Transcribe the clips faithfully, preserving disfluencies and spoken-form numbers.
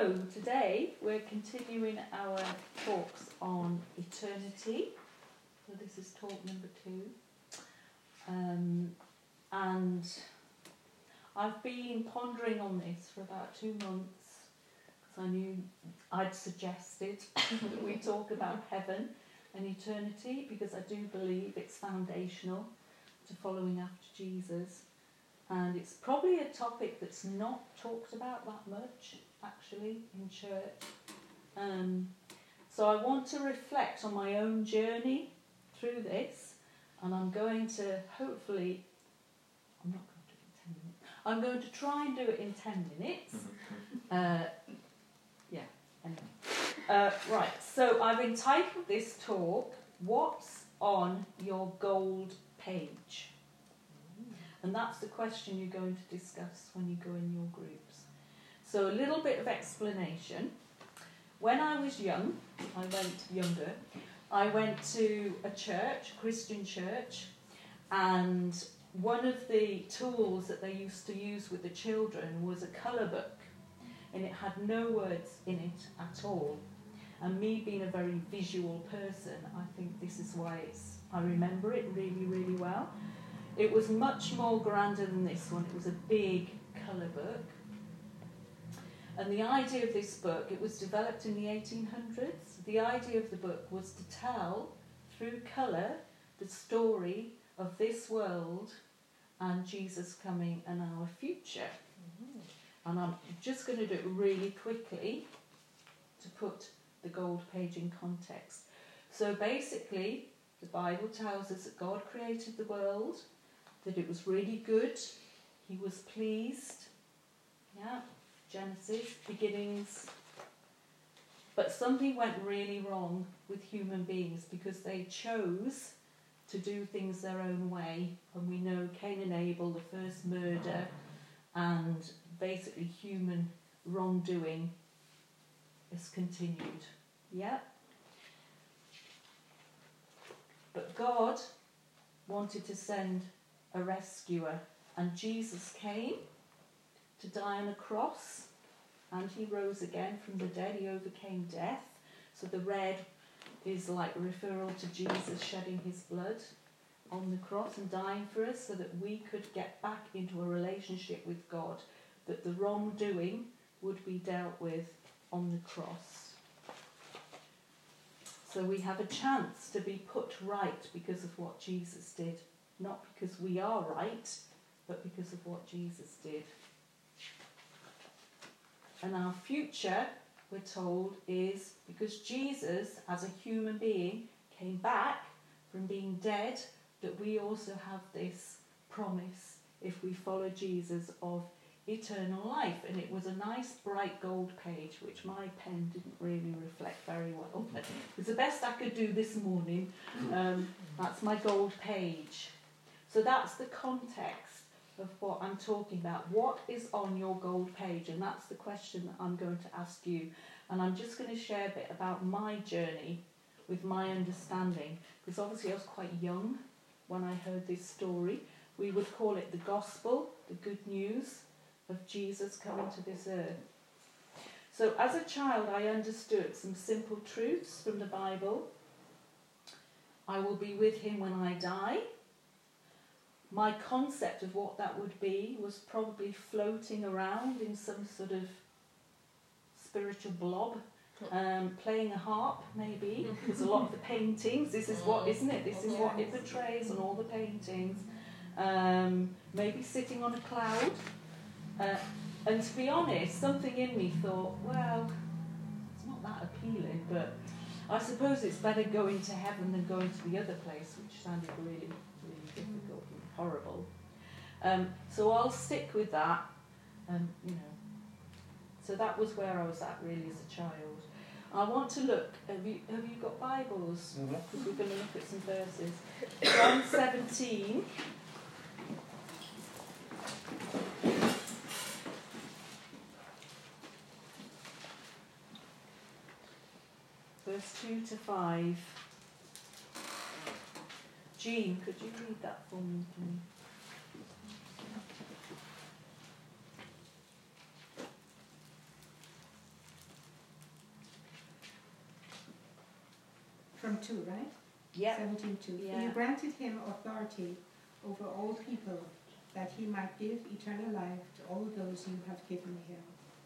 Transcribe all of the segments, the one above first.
So today we're continuing our talks on eternity. So this is talk number two. Um, and I've been pondering on this for about two months because I knew I'd suggested that we talk about heaven and eternity because I do believe it's foundational to following after Jesus. And it's probably a topic that's not talked about that much, actually, in church. Um, so I want to reflect on my own journey through this, and I'm going to hopefully, I'm not going to do it in ten minutes, I'm going to try and do it in ten minutes. Uh, yeah, anyway. Uh, right, so I've entitled this talk, What's on Your Gold Page? And that's the question you're going to discuss when you go in your groups. So a little bit of explanation. When I was young, I went younger, I went to a church, a Christian church, and one of the tools that they used to use with the children was a colour book, and it had no words in it at all. And me being a very visual person, I think this is why it's, I remember it really, really well. It was much more grander than this one. It was a big colour book. And the idea of this book, it was developed in the eighteen hundreds. The idea of the book was to tell, through colour, the story of this world and Jesus coming and our future. Mm-hmm. And I'm just going to do it really quickly to put the gold page in context. So basically, the Bible tells us that God created the world, that it was really good, he was pleased, yeah, Genesis, beginnings. But something went really wrong with human beings because they chose to do things their own way. And we know Cain and Abel, the first murder, and basically human wrongdoing has continued. Yeah? But God wanted to send a rescuer, and Jesus came to die on a cross, and he rose again from the dead. He overcame death. So the red is like a referral to Jesus shedding his blood on the cross and dying for us so that we could get back into a relationship with God, that the wrongdoing would be dealt with on the cross. So we have a chance to be put right because of what Jesus did. Not because we are right, but because of what Jesus did. And our future, we're told, is because Jesus, as a human being, came back from being dead, that we also have this promise, if we follow Jesus, of eternal life. And it was a nice bright gold page, which my pen didn't really reflect very well. It was the best I could do this morning. Um, that's my gold page. So that's the context of what I'm talking about. What is on your gold page? And that's the question that I'm going to ask you. And I'm just going to share a bit about my journey with my understanding. Because obviously I was quite young when I heard this story. We would call it the gospel, the good news of Jesus coming to this earth. So as a child I understood some simple truths from the Bible. I will be with him when I die. My concept of what that would be was probably floating around in some sort of spiritual blob, um, playing a harp maybe, because a lot of the paintings, this is what, isn't it? This is what it portrays on all the paintings. Um, maybe sitting on a cloud. Uh, and to be honest, something in me thought, well, it's not that appealing, but I suppose it's better going to heaven than going to the other place, which sounded really, really difficult. Horrible. Um, so I'll stick with that. Um, you know. So that was where I was at really as a child. I want to look. Have you have you got Bibles? Because mm-hmm. we're going to look at some verses. John seventeen. Verse two to five. Jean, could you read that for me, please? from two, right? Yeah. seventeen two. Yeah. You granted him authority over all people, that he might give eternal life to all those you have given him.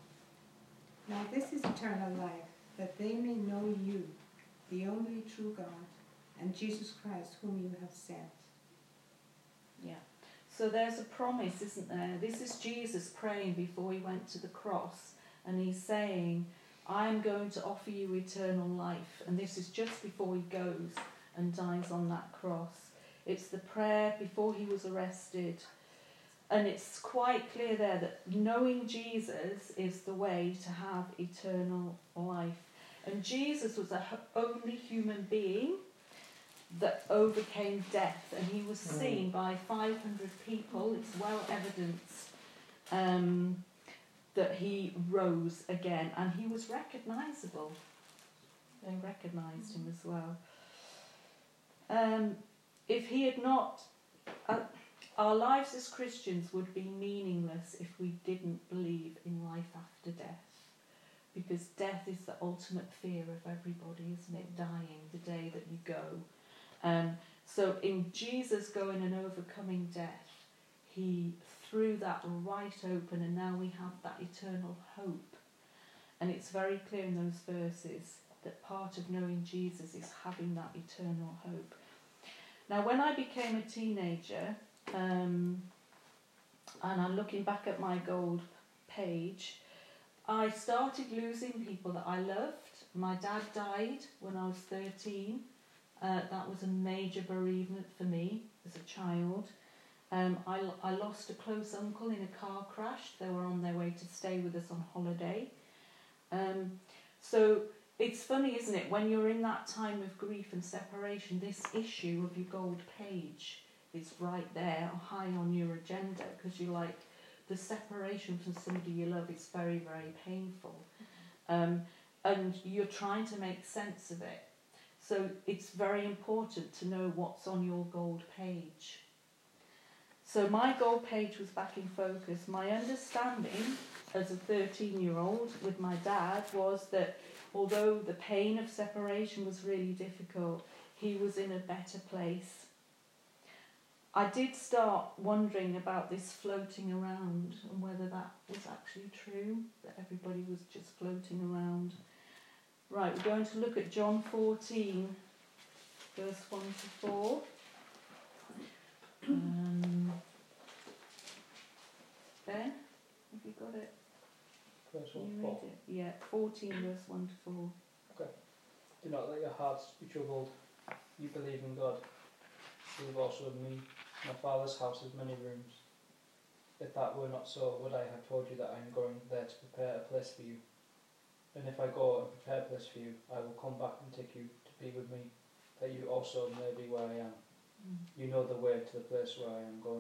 Now this is eternal life, that they may know you, the only true God, and Jesus Christ, whom you have sent. Yeah. So there's a promise, isn't there? This is Jesus praying before he went to the cross, and he's saying, I am going to offer you eternal life. And this is just before he goes and dies on that cross. It's the prayer before he was arrested. And it's quite clear there that knowing Jesus is the way to have eternal life. And Jesus was the only human being that overcame death. And he was seen by five hundred people. It's well evidenced um, that he rose again. And he was recognisable. They recognised him as well. Um, if he had not... Uh, Our lives as Christians would be meaningless if we didn't believe in life after death. Because death is the ultimate fear of everybody, isn't it? Dying, the day that you go. Um, so in Jesus going and overcoming death, he threw that right open, and now we have that eternal hope. And it's very clear in those verses that part of knowing Jesus is having that eternal hope. Now, when I became a teenager... Um, and I'm looking back at my gold page, I started losing people that I loved. My dad died when I was thirteen. Uh, that was a major bereavement for me as a child. Um, I, I lost a close uncle in a car crash. They were on their way to stay with us on holiday. Um, so it's funny, isn't it, when you're in that time of grief and separation, this issue of your gold page is right there, high on your agenda, because you're like, the separation from somebody you love is very, very painful. Um, and you're trying to make sense of it. So it's very important to know what's on your gold page. So my gold page was back in focus. My understanding as a thirteen-year-old with my dad was that although the pain of separation was really difficult, he was in a better place. I did start wondering about this floating around and whether that was actually true, that everybody was just floating around. Right, we're going to look at John fourteen, verse one to four. Um, Ben, have you got it? Verse Can one you to read four. it? Yeah, fourteen, verse one to four. Okay. Do not let your hearts be troubled. You believe in God. Believe also in me. My Father's house has many rooms. If that were not so, would I have told you that I am going there to prepare a place for you? And if I go and prepare a place for you, I will come back and take you to be with me, that you also may be where I am. Mm. You know the way to the place where I am going.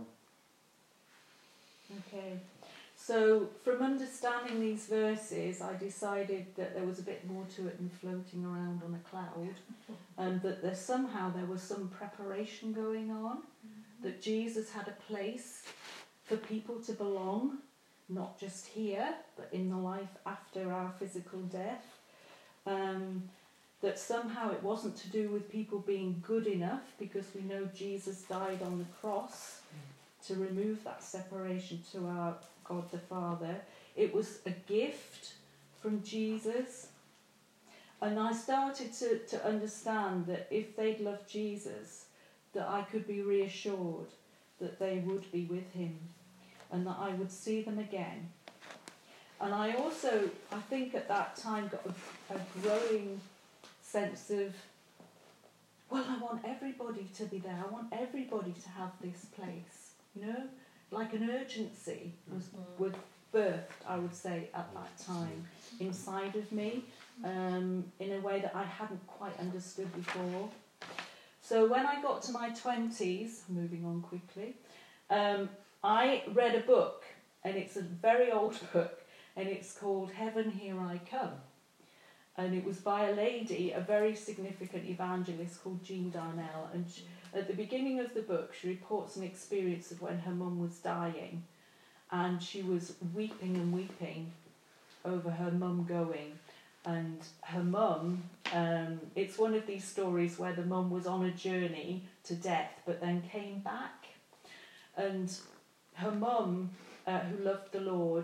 Okay, so from understanding these verses, I decided that there was a bit more to it than floating around on a cloud, and that there somehow there was some preparation going on, that Jesus had a place for people to belong, not just here, but in the life after our physical death. Um, that somehow it wasn't to do with people being good enough, because we know Jesus died on the cross to remove that separation to our God the Father. It was a gift from Jesus. And I started to, to understand that if they'd loved Jesus, that I could be reassured that they would be with him and that I would see them again. And I also, I think at that time, got a, a growing sense of, well, I want everybody to be there. I want everybody to have this place, you know? Like an urgency was, was birthed, I would say, at that time inside of me, um, in a way that I hadn't quite understood before. So when I got to my twenties, moving on quickly, um, I read a book, and it's a very old book, and it's called Heaven, Here I Come. And it was by a lady, a very significant evangelist called Jean Darnell. And she, at the beginning of the book, she reports an experience of when her mum was dying, and she was weeping and weeping over her mum going. And her mum Um, it's one of these stories where the mum was on a journey to death but then came back. And her mum, uh, who loved the Lord,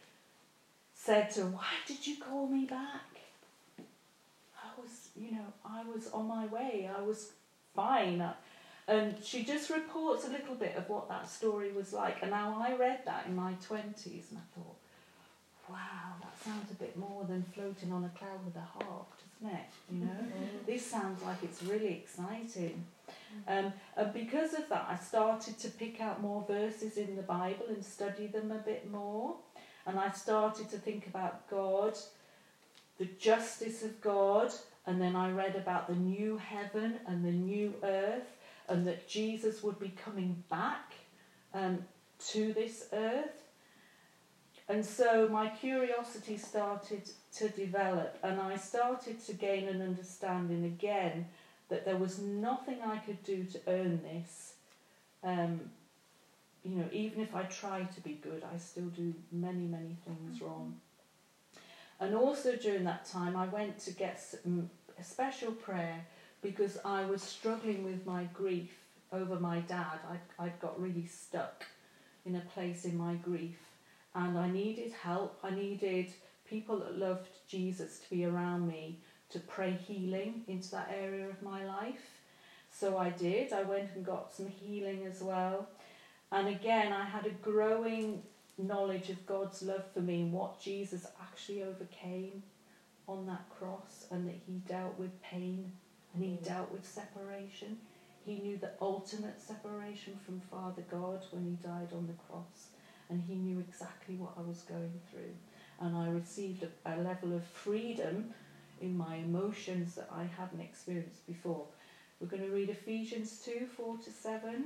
said to her, "Why did you call me back? I was, you know, I was on my way. I was fine." And she just reports a little bit of what that story was like. And now I read that in my twenties and I thought, wow, that sounds a bit more than floating on a cloud with a harp, doesn't it? You know, mm-hmm. This sounds like it's really exciting. Um, and because of that, I started to pick out more verses in the Bible and study them a bit more. And I started to think about God, the justice of God, and then I read about the new heaven and the new earth, and that Jesus would be coming back um, to this earth. And so my curiosity started to develop, and I started to gain an understanding again that there was nothing I could do to earn this. Um, you know, even if I try to be good, I still do many, many things wrong. And also during that time, I went to get some, a special prayer because I was struggling with my grief over my dad. I'd, I'd got really stuck in a place in my grief. And I needed help. I needed people that loved Jesus to be around me to pray healing into that area of my life. So I did. I went and got some healing as well. And again, I had a growing knowledge of God's love for me and what Jesus actually overcame on that cross, and that he dealt with pain and he dealt with separation. He knew the ultimate separation from Father God when he died on the cross. And he knew exactly what I was going through. And I received a, a level of freedom in my emotions that I hadn't experienced before. We're going to read Ephesians two, four to seven.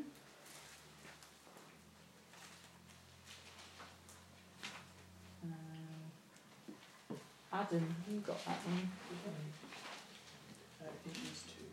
Uh, Adam, you got that one? Uh, Ephesians two.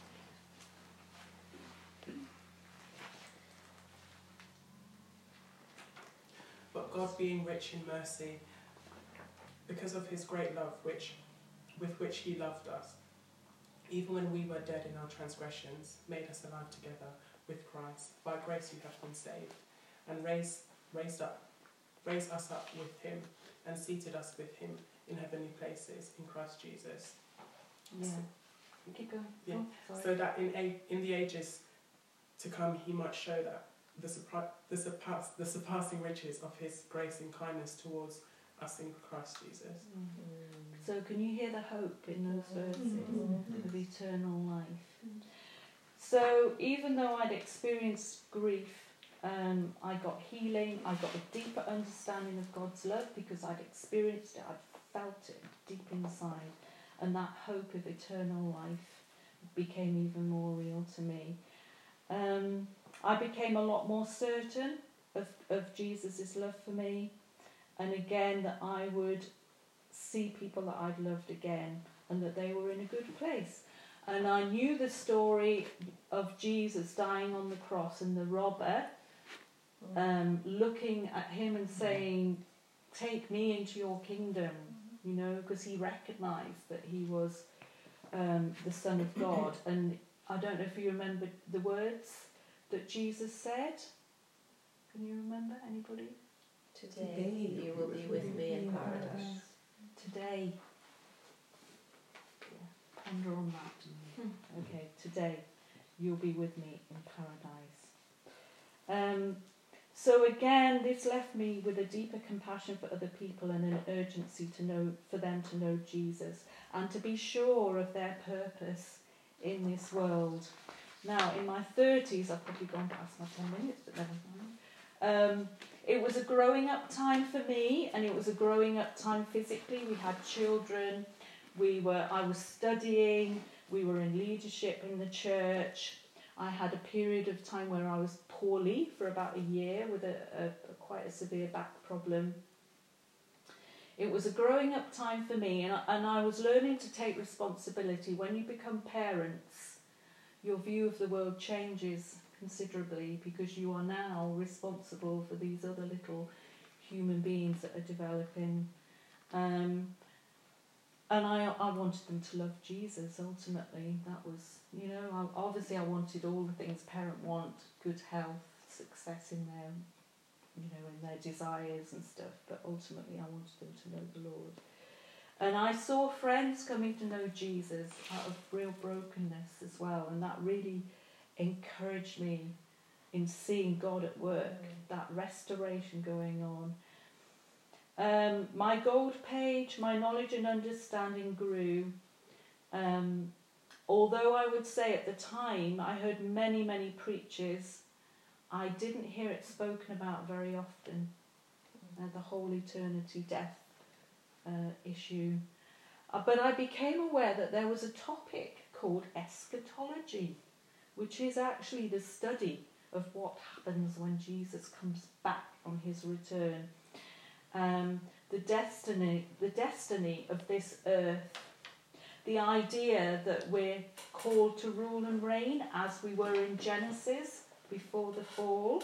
But God, being rich in mercy, because of his great love which, with which he loved us, even when we were dead in our transgressions, made us alive together with Christ. By grace you have been saved, and raised, raised, up, raised us up with him, and seated us with him in heavenly places in Christ Jesus. Yeah. Keep going. Yeah. Oh, so that in, a, in the ages to come he might show that the, surpri- the, surpass- the surpassing riches of his grace and kindness towards us in Christ Jesus. Mm-hmm. So can you hear the hope in those verses mm-hmm. of eternal life? Mm-hmm. So even though I'd experienced grief, um, I got healing, I got a deeper understanding of God's love because I'd experienced it, I'd felt it deep inside, and that hope of eternal life became even more real to me. Um, I became a lot more certain of, of Jesus' love for me, and again that I would see people that I'd loved again and that they were in a good place. And I knew the story of Jesus dying on the cross and the robber um, looking at him and saying, "Take me into your kingdom," you know, because he recognised that he was um, the Son of God. And I don't know if you remember the words that Jesus said. Can you remember, anybody? Today, Today you will be with me in paradise. Today. Yeah, ponder on that. Okay, today you'll be with me in paradise. Um, so again, this left me with a deeper compassion for other people and an urgency to know, for them to know Jesus and to be sure of their purpose in this world. Now, in my thirties, I've probably gone past my ten minutes, but never mind. Um, it was a growing up time for me, and it was a growing up time physically. We had children. We were. I was studying. We were in leadership in the church. I had a period of time where I was poorly for about a year with a, a, a quite a severe back problem. It was a growing up time for me, and I, and I was learning to take responsibility. When you become parents, your view of the world changes considerably because you are now responsible for these other little human beings that are developing. Um, and I, I wanted them to love Jesus, ultimately. That was, you know, I, obviously I wanted all the things parents want, good health, success in their, you know, in their desires and stuff, but ultimately I wanted them to know the Lord. And I saw friends coming to know Jesus out of real brokenness as well, and that really encouraged me in seeing God at work, mm. that restoration going on. Um, my gold page, my knowledge and understanding grew. Um, although I would say at the time I heard many, many preachers, I didn't hear it spoken about very often. Uh, the whole eternity death uh, issue. Uh, but I became aware that there was a topic called eschatology, which is actually the study of what happens when Jesus comes back on his return. Um, the destiny, the destiny of this earth, the idea that we're called to rule and reign as we were in Genesis before the fall.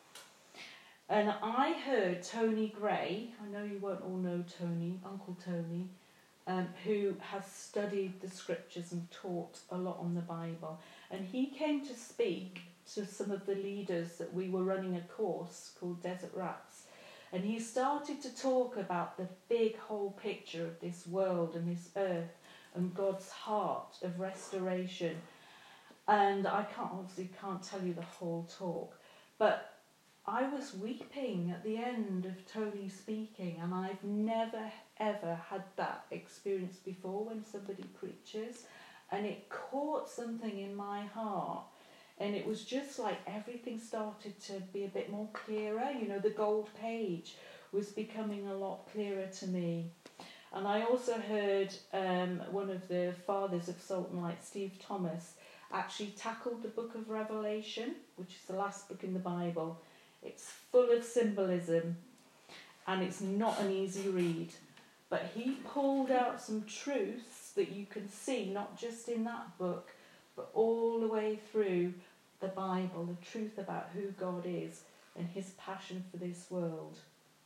And I heard Tony Gray, I know you won't all know Tony, Uncle Tony, um, who has studied the scriptures and taught a lot on the Bible. And he came to speak to some of the leaders that we were running a course called Desert Rats. And he started to talk about the big whole picture of this world and this earth and God's heart of restoration. And I can't obviously can't tell you the whole talk, but I was weeping at the end of Tony speaking, and I've never ever had that experience before when somebody preaches, and it caught something in my heart. And it was just like everything started to be a bit more clearer. You know, the gold page was becoming a lot clearer to me. And I also heard um, one of the fathers of Salt and Light, Steve Thomas, actually tackled the book of Revelation, which is the last book in the Bible. It's full of symbolism, and it's not an easy read. But he pulled out some truths that you can see, not just in that book, but all the way through the Bible, the truth about who God is and his passion for this world.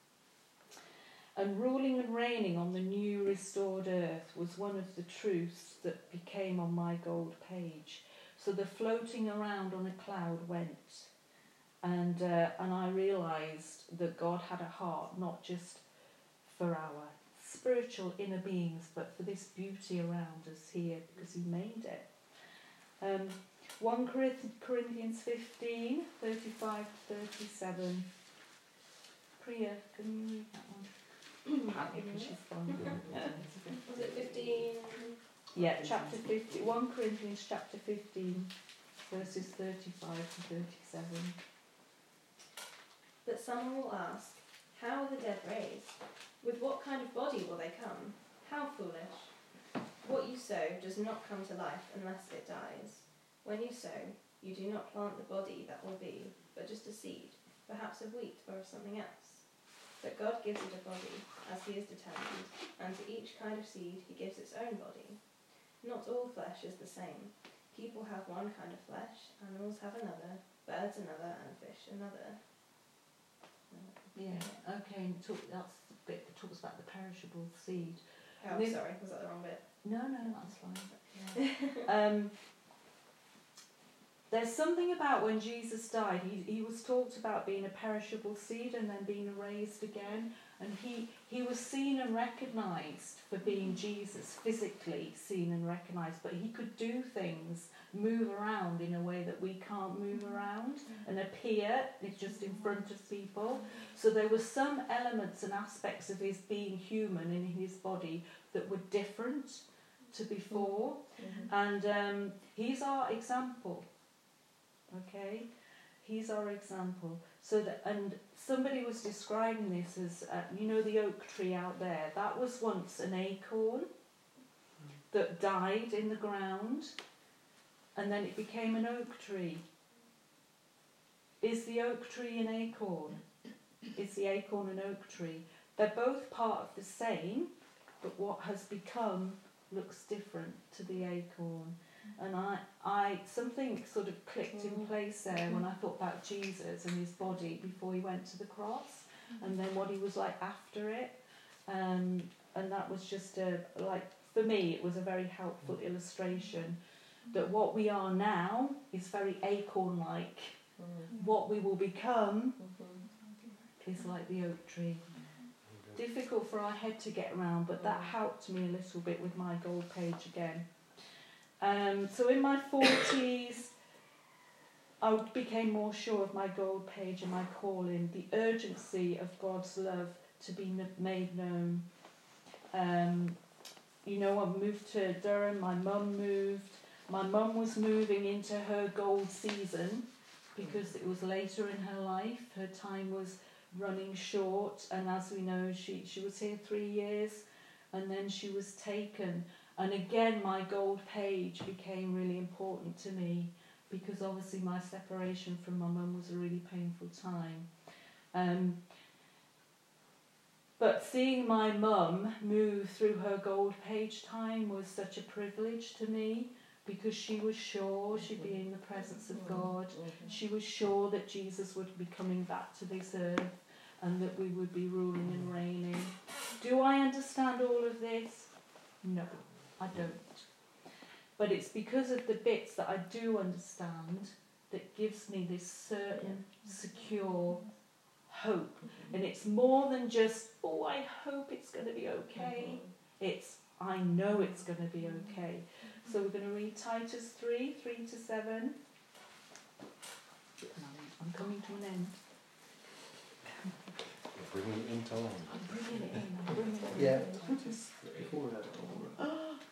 And ruling and reigning on the new restored earth was one of the truths that became on my gold page. So the floating around on a cloud went. And, uh, and I realised that God had a heart not just for our spiritual inner beings, but for this beauty around us here, because he made it. Um, First Corinthians fifteen, thirty-five to thirty-seven. Priya, can you read that one? Because she's fine. Was it fifteen? Yeah, chapter fifteen. First Corinthians chapter fifteen, verses thirty-five to thirty-seven. But someone will ask, how are the dead raised? With what kind of body will they come? How foolish! What you sow does not come to life unless it dies. When you sow, you do not plant the body that will be, but just a seed, perhaps of wheat or of something else. But God gives it a body, as he is determined, and to each kind of seed he gives its own body. Not all flesh is the same. People have one kind of flesh, animals have another, birds another, and fish another. Yeah, okay, and talk, that's the bit that talks about the perishable seed. Oh, This- sorry, was that the wrong bit? No, no, that's fine. Yeah. um, there's something about when Jesus died, he, he was talked about being a perishable seed and then being raised again. And he, he was seen and recognised for being Jesus, physically seen and recognised. But he could do things, move around in a way that we can't move around and appear just in front of people. So there were some elements and aspects of his being human in his body that were different to before. Mm-hmm. And um, he's our example. Okay? He's our example. So that, and somebody was describing this as, uh, you know, the oak tree out there. That was once an acorn that died in the ground, and then it became an oak tree. Is the oak tree an acorn? Is the acorn an oak tree? They're both part of the same, but what has become looks different to the acorn. And I, I something sort of clicked in place there when I thought about Jesus and his body before he went to the cross, and then what he was like after it, um, and that was just a like for me, it was a very helpful illustration that what we are now is very acorn-like. Mm. What we will become Mhm. is like the oak tree. Difficult for our head to get around, but that helped me a little bit with my gold page again. Um, so in my forties, I became more sure of my gold page and my calling, the urgency of God's love to be n- made known. Um, you know, I moved to Durham, my mum moved. My mum was moving into her gold season because it was later in her life. Her time was running short, and as we know, she, she was here three years and then she was taken. And again, my gold page became really important to me because obviously my separation from my mum was a really painful time. Um, but seeing my mum move through her gold page time was such a privilege to me because she was sure she'd be in the presence of God. She was sure that Jesus would be coming back to this earth and that we would be ruling and reigning. Do I understand all of this? No, I don't. But it's because of the bits that I do understand that gives me this certain, secure hope. And it's more than just, oh, I hope it's going to be okay. It's, I know it's going to be okay. So we're going to read Titus three, three to seven. I'm coming to an end. You're bringing it into line. I'm bringing it in. I'm bringing it in. Yeah. Titus three. Before we had it all.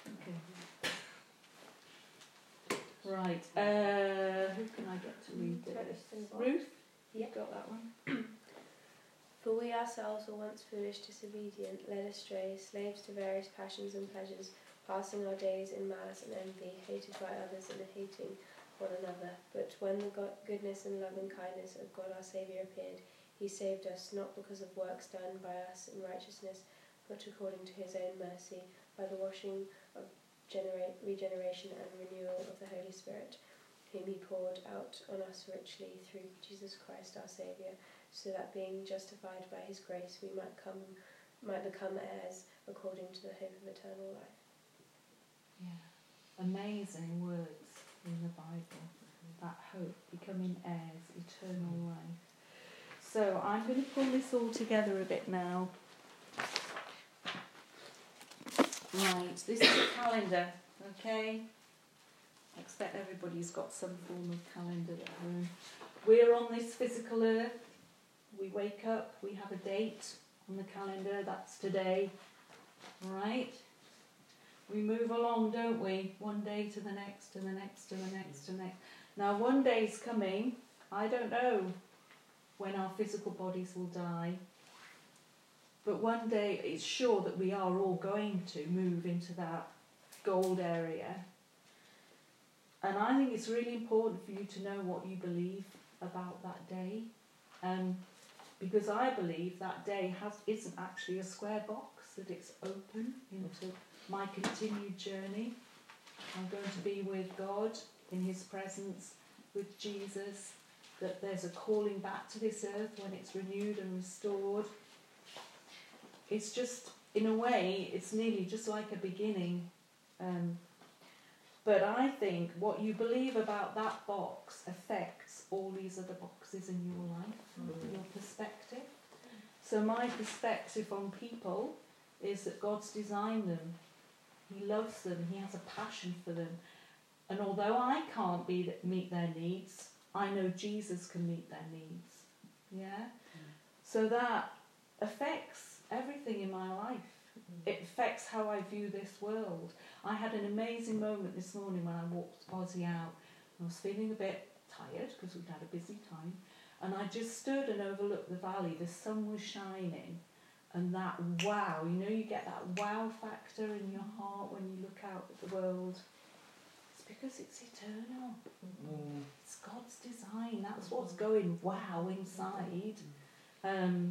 Okay. Right. Uh, who can I get to read this? Ruth? Yep. You've got that one. For we ourselves were once foolish, disobedient, led astray, slaves to various passions and pleasures, passing our days in malice and envy, hated by others and hating one another. But when the God- goodness and loving kindness of God our Saviour appeared, he saved us, not because of works done by us in righteousness, but according to his own mercy, by the washing of genera- regeneration and renewal of the Holy Spirit, whom he poured out on us richly through Jesus Christ our Saviour, so that being justified by his grace we might come, might become heirs according to the hope of eternal life. Yeah. Amazing words in the Bible. That hope, becoming heirs, eternal life. So I'm going to pull this all together a bit now. Right, this is a calendar, okay? I expect everybody's got some form of calendar at home. We're on this physical earth. We wake up, we have a date on the calendar, that's today, right? We move along, don't we? One day to the next, to the next, to the next, to the next. Now one day's coming, I don't know when our physical bodies will die, but one day it's sure that we are all going to move into that gold area. And I think it's really important for you to know what you believe about that day. Um, because I believe that day has isn't actually a square box, that it's open into my continued journey. I'm going to be with God in his presence, with Jesus, that there's a calling back to this earth when it's renewed and restored. It's just, in a way, it's nearly just like a beginning. Um, but I think what you believe about that box affects all these other boxes in your life, mm. your perspective. So my perspective on people is that God's designed them. He loves them. He has a passion for them. And although I can't be meet their needs, I know Jesus can meet their needs. Yeah? Mm. So that affects everything in my life. Mm. It affects how I view this world. I had an amazing moment this morning when I walked Ozzy out. I was feeling a bit tired because we'd had a busy time. And I just stood and overlooked the valley. The sun was shining. And that wow, you know, you get that wow factor in your heart when you look out at the world. It's because it's eternal. Mm. It's God's design. That's what's going wow inside. Um,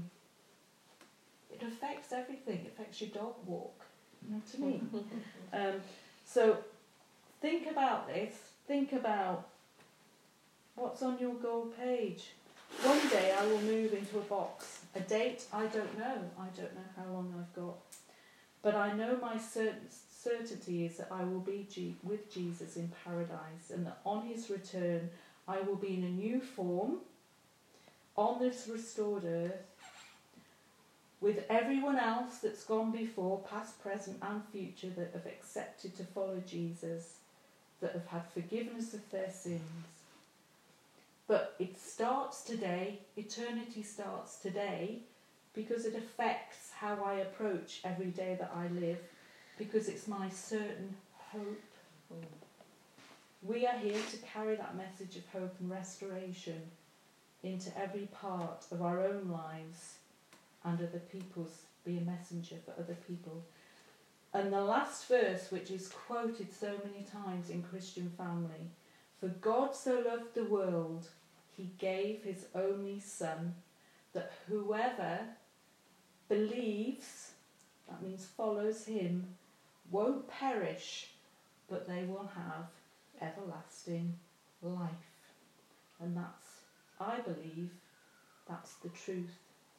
it affects everything. It affects your dog walk. You know what I mean? um, so think about this. Think about what's on your gold page. One day I will move into a box. A date, I don't know. I don't know how long I've got. But I know my certain, certainty is that I will be G- with Jesus in paradise, and that on his return I will be in a new form on this restored earth with everyone else that's gone before, past, present and future, that have accepted to follow Jesus, that have had forgiveness of their sins. But it starts today, eternity starts today, because it affects how I approach every day that I live, because it's my certain hope. We are here to carry that message of hope and restoration into every part of our own lives and other people's, be a messenger for other people. And the last verse, which is quoted so many times in Christian Family, for God so loved the world, he gave his only Son, that whoever believes, that means follows him, won't perish, but they will have everlasting life. And that's, I believe, that's the truth.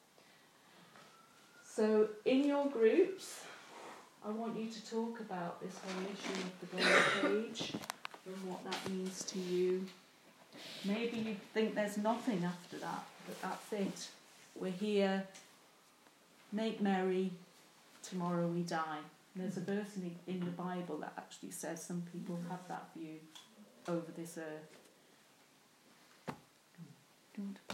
So in your groups, I want you to talk about this whole issue of the golden age and what that means to you. Maybe you think there's nothing after that, but that's it. We're here, make merry, tomorrow we die. And there's a verse in the, in the Bible that actually says some people have that view over this earth.